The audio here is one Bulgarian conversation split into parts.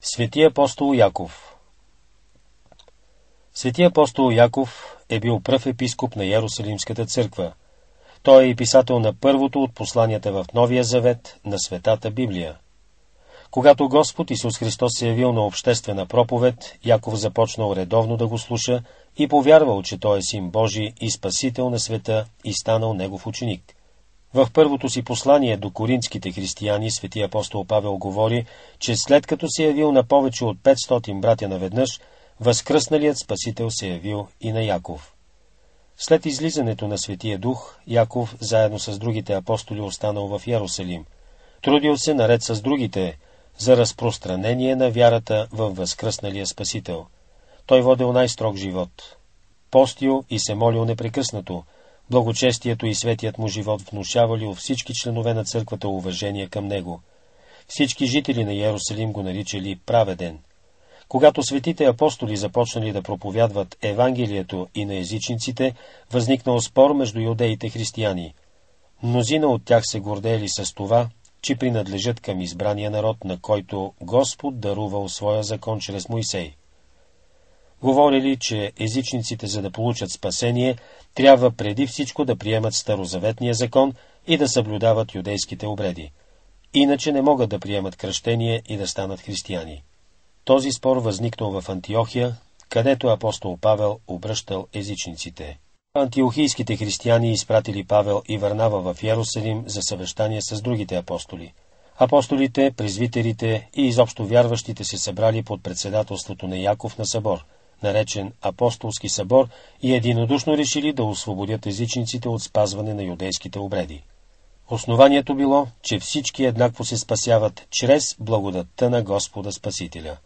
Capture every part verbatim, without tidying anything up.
Свети апостол Яков. Свети апостол Яков е бил пръв епископ на Йерусалимската църква. Той е и писател на първото от посланията в Новия завет на Светата Библия. Когато Господ Исус Христос се явил на обществена проповед, Яков започнал редовно да го слуша и повярвал, че той е син Божий и спасител на света и станал негов ученик. В първото си послание до коринтските християни свети апостол Павел говори, че след като се явил на повече от петстотин братя наведнъж, възкръсналият Спасител се явил и на Яков. След излизането на Светия Дух, Яков, заедно с другите апостоли, останал в Йерусалим. Трудил се наред с другите за разпространение на вярата във възкръсналия Спасител. Той водил най-строг живот. Постил и се молил непрекъснато. Благочестието и светият му живот внушавали у всички членове на църквата уважение към него. Всички жители на Йерусалим го наричали праведен. Когато светите апостоли започнали да проповядват Евангелието и на езичниците, възникнал спор между юдеите християни. Мнозина от тях се гордеели с това, че принадлежат към избрания народ, на който Господ дарувал своя закон чрез Моисей. Говорили, че езичниците, за да получат спасение, трябва преди всичко да приемат старозаветния закон и да съблюдават юдейските обреди. Иначе не могат да приемат кръщение и да станат християни. Този спор възникнал в Антиохия, където апостол Павел обръщал езичниците. Антиохийските християни изпратили Павел и Варнава в Йерусалим за съвещание с другите апостоли. Апостолите, презвитерите и изобщо вярващите се събрали под председателството на Яков на събор, наречен Апостолски събор, и единодушно решили да освободят езичниците от спазване на юдейските обреди. Основанието било, че всички еднакво се спасяват чрез благодатта на Господа Спасителя.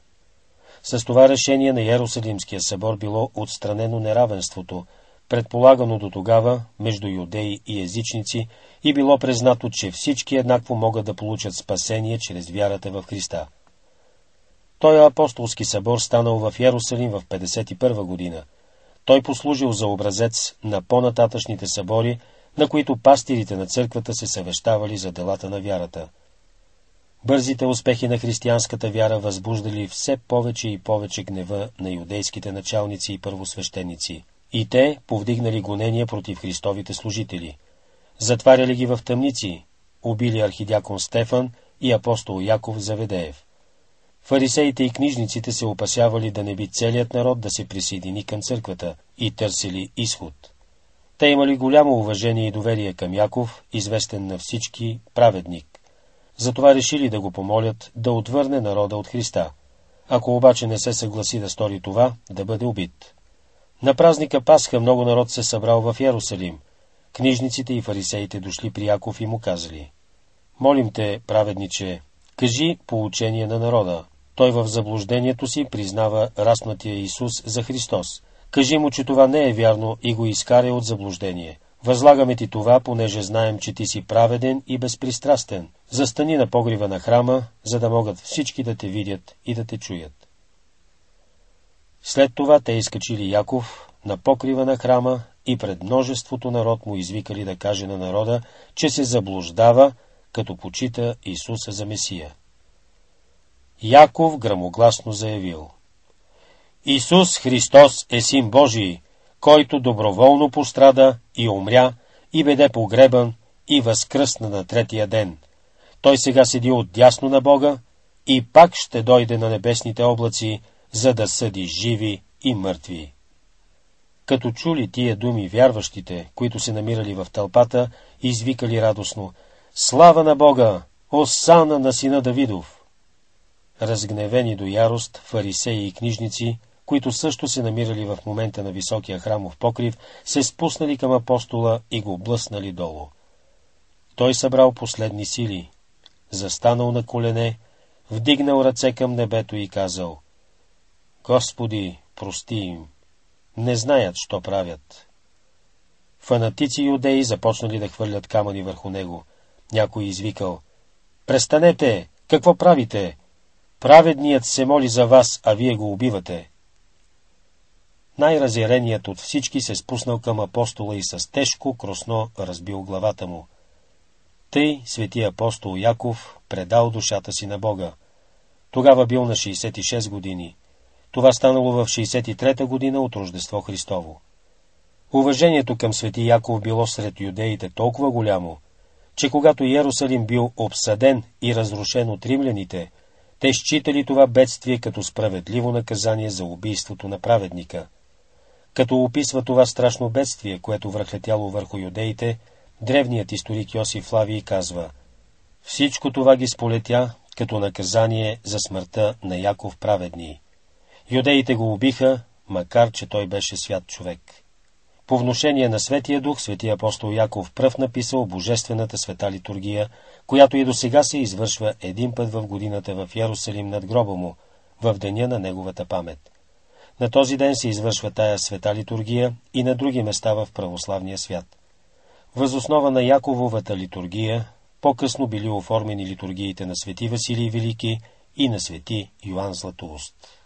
С това решение на Йерусалимския събор било отстранено неравенството, предполагано до тогава между юдеи и езичници, и било признато, че всички еднакво могат да получат спасение чрез вярата в Христа. Той апостолски събор станал в Йерусалим в петдесет и първа година. Той послужил за образец на по-нататъчните събори, на които пастирите на църквата се съвещавали за делата на вярата. Бързите успехи на християнската вяра възбуждали все повече и повече гнева на юдейските началници и първосвещеници, и те повдигнали гонения против Христовите служители. Затваряли ги в тъмници, убили архидиакон Стефан и апостол Яков Заведеев. Фарисеите и книжниците се опасявали да не би целият народ да се присъедини към църквата и търсили изход. Те имали голямо уважение и доверие към Яков, известен на всички праведник. Затова решили да го помолят да отвърне народа от Христа. Ако обаче не се съгласи да стори това, да бъде убит. На празника Пасха много народ се събрал в Йерусалим. Книжниците и фарисеите дошли при Яков и му казали: „Молим те, праведниче, кажи поучение на народа. Той в заблуждението си признава разпнатия Исус за Христос. Кажи му, че това не е вярно и го изкарай от заблуждение. Възлагаме ти това, понеже знаем, че ти си праведен и безпристрастен. Застани на погреба на храма, за да могат всички да те видят и да те чуят.” След това те изкачили Яков на покрива на храма и пред множеството народ му извикали да каже на народа, че се заблуждава, като почита Исуса за Месия. Яков грамогласно заявил: „Исус Христос е син Божий, който доброволно пострада и умря, и беде погребан, и възкръсна на третия ден. Той сега седи отдясно на Бога и пак ще дойде на небесните облаци, за да съди живи и мъртви.” Като чули тия думи, вярващите, които се намирали в тълпата, извикали радостно: „Слава на Бога! Осана на сина Давидов!” Разгневени до ярост, фарисеи и книжници, които също се намирали в момента на високия храмов покрив, се спуснали към апостола и го блъснали долу. Той събрал последни сили, застанал на колене, вдигнал ръце към небето и казал: „Господи, прости им, не знаят, що правят.” Фанатици юдеи започнали да хвърлят камъни върху него. Някой извикал: „Престанете! Какво правите? Праведният се моли за вас, а вие го убивате.” Най-разяреният от всички се спуснал към апостола и с тежко кросно разбил главата му. Тъй свети апостол Яков предал душата си на Бога. Тогава бил на шейсет и шест години. Това станало в шейсет и трета година от Рождество Христово. Уважението към свети Яков било сред юдеите толкова голямо, че когато Йерусалим бил обсаден и разрушен от римляните, те считали това бедствие като справедливо наказание за убийството на праведника. Като описва това страшно бедствие, което връхлетяло върху юдеите, древният историк Йосиф Флавий казва: всичко това ги сполетя като наказание за смъртта на Яков праведни. Юдеите го убиха, макар че той беше свят човек. По внушение на Светия Дух, светия апостол Яков пръв написал божествената света литургия, която и до сега се извършва един път в годината в Йерусалим над гроба му, в деня на неговата памет. На този ден се извършва тая света литургия и на други места в православния свят. Въз основа на Якововата литургия по-късно били оформени литургиите на свети Василий Велики и на свети Йоан Златоуст.